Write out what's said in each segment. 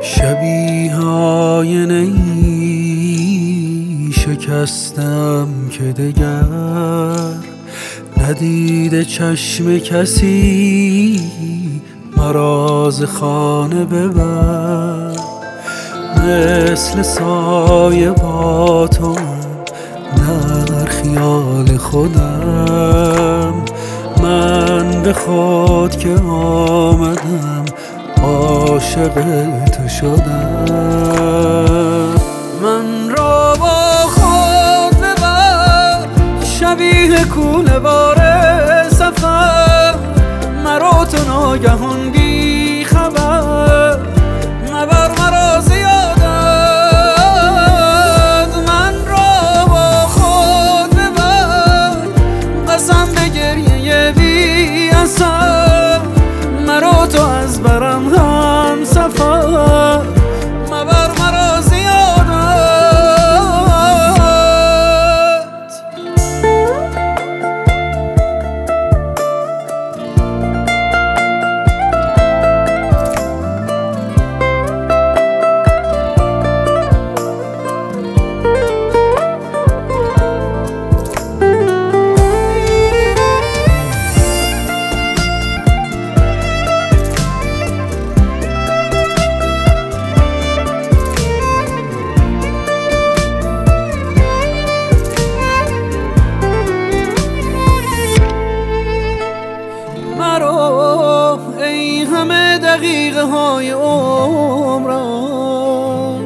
شبیه آینه‌ای شکستم که دگر ندیده چشم کسی مرا ز خانه ببر. مثل سایه با تو در خیال خودم، من به خود که آمدم عاشق تو شدم. من را با خود ببر شبیه کوله بار سفر، مرا تو ناگهان بی خبر مبر مرا زیادت. من را با خود ببر قسم به گریه بی اثر، مرا تو از برم هم سفر مبر مرا زیادت. ای همه دقیقه های عمرم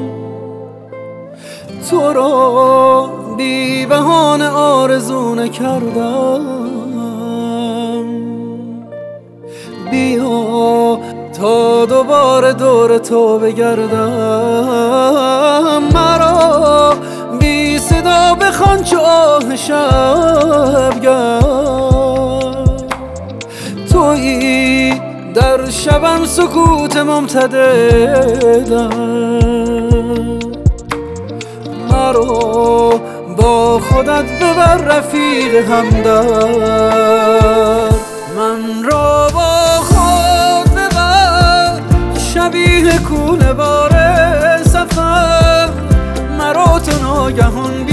تو را بی بهانه آرزو نکردم. بیا تا دوباره دور تو بگردم، مرا بی صدا بخوان چو آه شبگرد. تویی در شبم سکوت ممتددم، مرا با خودت ببر رفیق همدرد. من را با خود ببر شبیه کوله بار سفر، مرا تو ناگهان